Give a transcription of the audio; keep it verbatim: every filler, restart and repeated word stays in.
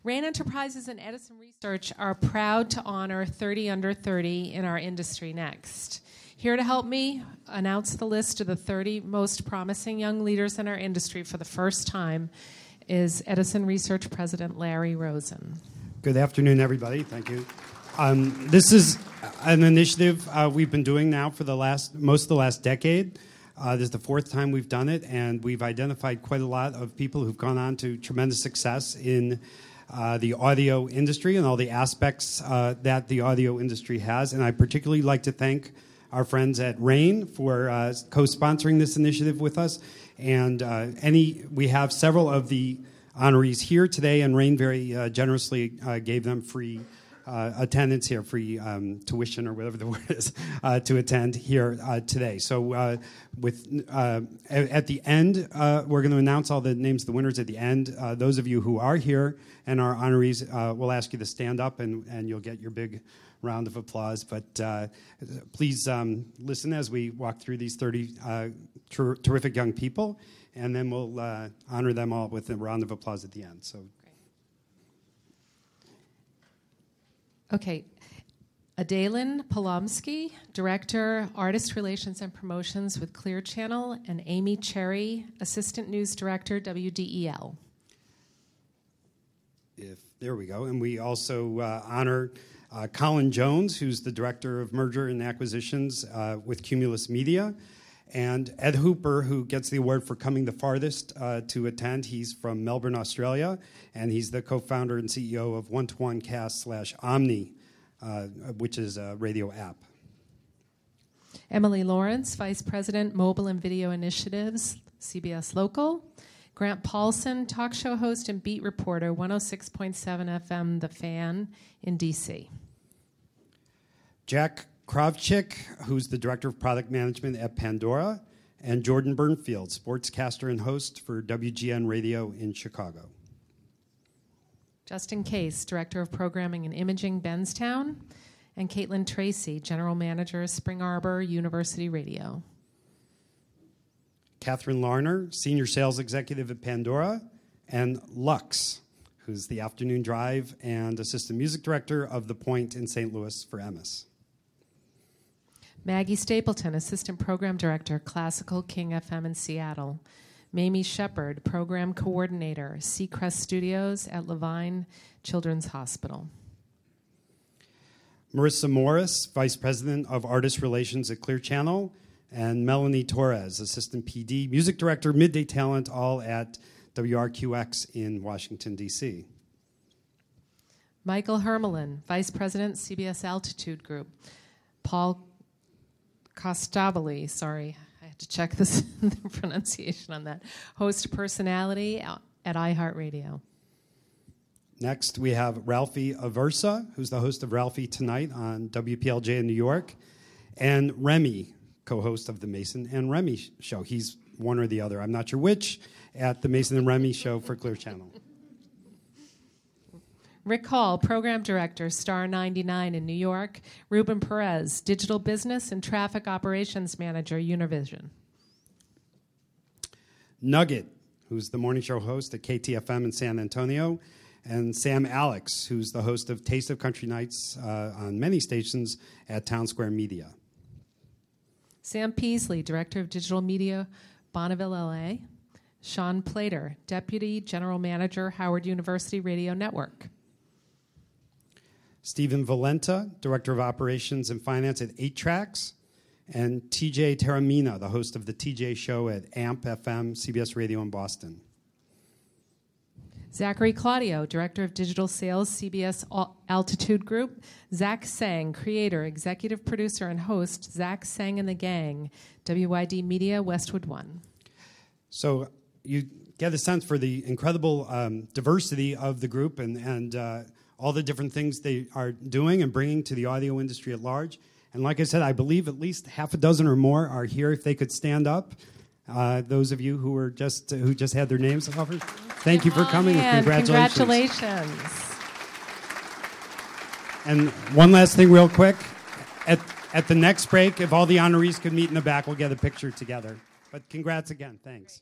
Rain Enterprises and Edison Research are proud to honor thirty under thirty in our industry next. Here to help me announce the list of the thirty most promising young leaders in our industry for the first time is Edison Research President Larry Rosen. Good afternoon, everybody. Thank you. Um, this is an initiative uh, we've been doing now for the last most of the last decade. Uh, this is the fourth time we've done it, and we've identified quite a lot of people who've gone on to tremendous success in uh, the audio industry and all the aspects uh, that the audio industry has. And I particularly like to thank our friends at RAIN for uh, co-sponsoring this initiative with us. And uh, any we have several of the honorees here today, and RAIN very uh, generously uh, gave them free uh, attendance here, free um, tuition or whatever the word is, uh, to attend here uh, today. So uh, with uh, at the end, uh, we're going to announce all the names of the winners at the end. Uh, those of you who are here and are honorees, uh, we'll ask you to stand up, and, and you'll get your big round of applause. But uh, please um, listen as we walk through these thirty uh, ter- terrific young people, and then we'll uh, honor them all with a round of applause at the end. So, okay, Adalyn Polomsky, Director, Artist Relations and Promotions with Clear Channel, and Amy Cherry, Assistant News Director, W D E L. If there we go, and we also uh, honor uh, Colin Jones, who's the Director of Merger and Acquisitions uh, with Cumulus Media, and Ed Hooper, who gets the award for coming the farthest uh, to attend. He's from Melbourne, Australia, and he's the co-founder and C E O of One to One Cast slash Omni, uh, which is a radio app. Emily Lawrence, Vice President, Mobile and Video Initiatives, C B S Local. Grant Paulson, talk show host and beat reporter, one oh six point seven F M, The Fan in D C. Jack Kravchik, who's the Director of Product Management at Pandora, and Jordan Burnfield, sportscaster and host for W G N Radio in Chicago. Justin Case, Director of Programming and Imaging, Benstown, and Caitlin Tracy, General Manager, Spring Arbor University Radio. Catherine Larner, Senior Sales Executive at Pandora, and Lux, who's the Afternoon Drive and Assistant Music Director of The Point in Saint Louis for M S. Maggie Stapleton, Assistant Program Director, Classical King F M in Seattle. Mamie Shepard, Program Coordinator, Seacrest Studios at Levine Children's Hospital. Marissa Morris, Vice President of Artist Relations at Clear Channel, and Melanie Torres, Assistant P D, Music Director, Midday Talent, all at W R Q X in Washington, D C. Michael Hermelin, Vice President, C B S Altitude Group. Paul Costabile, sorry, I had to check this the pronunciation on that. Host personality at iHeartRadio. Next, we have Ralphie Aversa, who's the host of Ralphie Tonight on W P L J in New York, and Remy, co-host of the Mason and Remy show. He's one or the other, I'm not sure which, at the Mason and Remy show for Clear Channel. Rick Hall, Program Director, Star ninety-nine in New York. Ruben Perez, Digital Business and Traffic Operations Manager, Univision. Nugget, who's the morning show host at K T F M in San Antonio. And Sam Alex, who's the host of Taste of Country Nights uh, on many stations at Town Square Media. Sam Peasley, Director of Digital Media, Bonneville, L A. Sean Plater, Deputy General Manager, Howard University Radio Network. Stephen Valenta, Director of Operations and Finance at eight Tracks. And T J Taramina, the host of the T J Show at A M P F M, C B S Radio in Boston. Zachary Claudio, Director of Digital Sales, C B S Altitude Group. Zach Sang, Creator, Executive Producer, and Host, Zach Sang and the Gang, W Y D Media, Westwood One. So you get a sense for the incredible um, diversity of the group and, and uh, all the different things they are doing and bringing to the audio industry at large. And like I said, I believe at least half a dozen or more are here. If they could stand up, uh, those of you who were just uh, who just had their names offered. Thank you for coming, and congratulations. Congratulations. And one last thing real quick. At, at the next break, if all the honorees could meet in the back, we'll get a picture together. But congrats again. Thanks.